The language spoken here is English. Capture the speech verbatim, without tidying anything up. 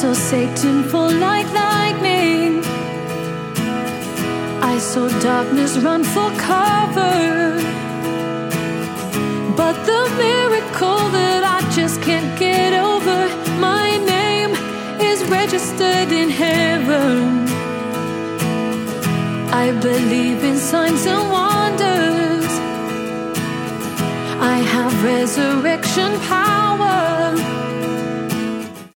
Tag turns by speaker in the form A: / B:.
A: saw Satan fall like lightning. I saw darkness run for cover. But the miracle that I just can't get over, my name is registered in heaven. I believe in signs and wonders. I have resurrection power.